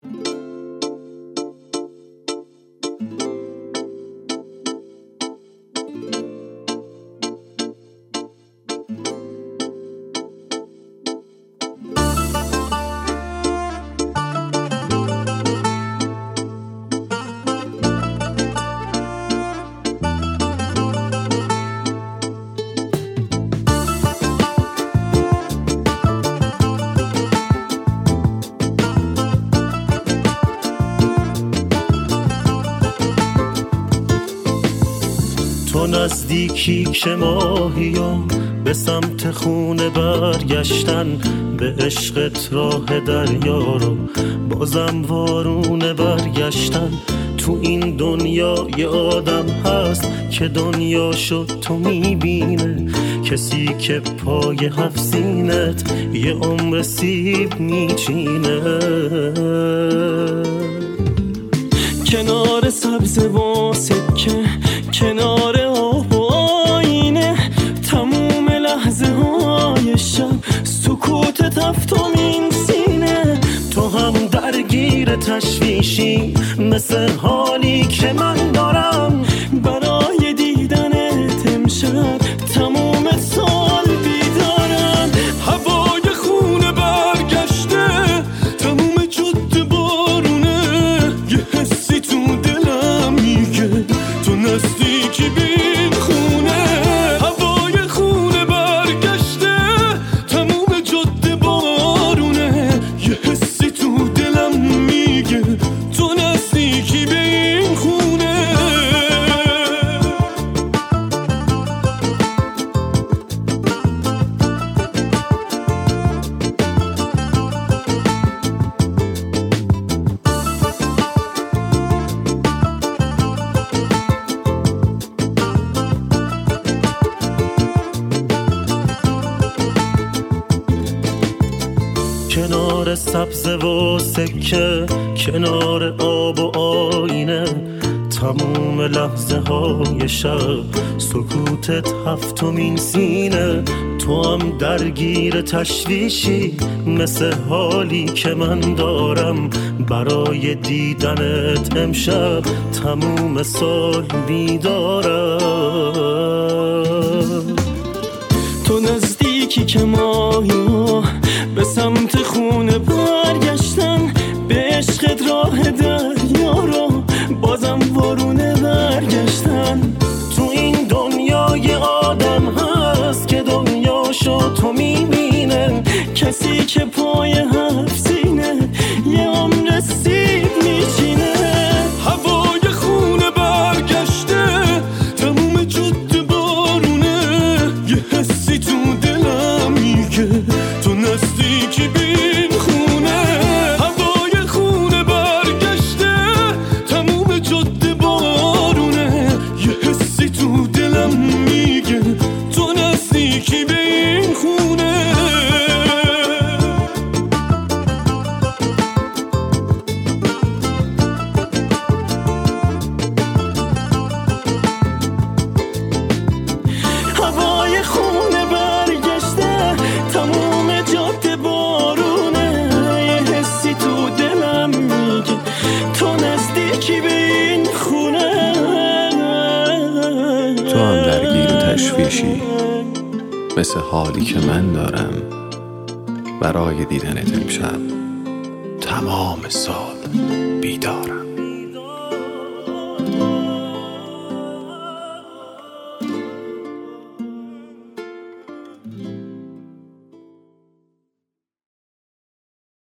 تو نزدیکی که ماهیم به سمت خونه برگشتن، به عشقت راه دریا رو بازم وارونه برگشتن. تو این دنیا یه آدم هست که دنیا شد تو میبینه، کسی که پای هفت سینت یه عمر سیب میچینه. کنار سبز و سکه، کنار آب و آینه، تموم لحظه های شب سکوت تفتمین سینه. تو هم درگیر تشویشی مثل حالی که من دارم، برای دیدنت امشب تموم سال بیدارم. هوای خونه برگشته، تموم جاده بارونه، یه حسی تو دلم میگه تو نزدیکی بین خونه. هوای خونه برگشته، تموم جاده بارونه، یه حسی تو دلم میگه تو نزدیکی بین خونه. کنار سبز و سکه، کنار آب و آینه، تموم لحظه های شب سکوتت هفتمین سینه. تو هم درگیر تشویشی مثل حالی که من دارم، برای دیدنت امشب تموم سال بیدارم. تو نزدیکی که ماهی به سمت خونه برگشتن، به عشقت راه دریا رو بازم وارونه برگشتن. تو این دنیا یه آدم هست که دنیا شد تو میبینه، کسی که پای هفت سینه یه عمر سیب میچینه. هوای خونه برگشته، تموم جاده بارونه، یه حسی تو دلم میگه تو نزدیکی بین خونه. هوای خونه برگشته، تموم جاده بارونه، یه حسی تو دلم میگه تو نزدیکی بین خونه. هوای خونه برگشته، تموم جاده بارونه، یه حسی تو دلم میگه تو نزدیکی به این خونه. تو هم درگیر تشویشی مثل حالی که من دارم، برای دیدنت امشب تمام سال بیدارم.